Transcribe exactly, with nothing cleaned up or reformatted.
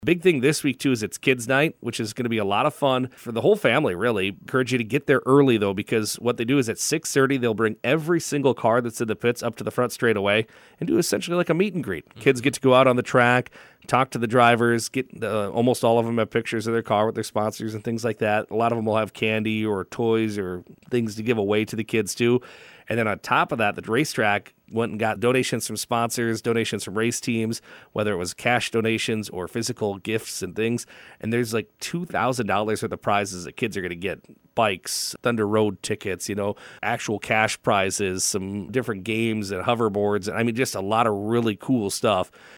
Big thing this week, too, is it's Kids Night, which is going to be a lot of fun for the whole family, really. Encourage you to get there early, though, because what they do is at six thirty, they'll bring every single car that's in the pits up to the front straightaway and do essentially like a meet and greet. Mm-hmm. Kids get to go out on the track, talk to the drivers, get uh, almost all of them have pictures of their car with their sponsors and things like that. A lot of them will have candy or toys or things to give away to the kids, too. And then on top of that, the racetrack went and got donations from sponsors, donations from race teams, whether it was cash donations or physical gifts and things. And there's like two thousand dollars worth of prizes that kids are going to get. Bikes, Thunder Road tickets, you know, actual cash prizes, some different games and hoverboards. I mean, just a lot of really cool stuff.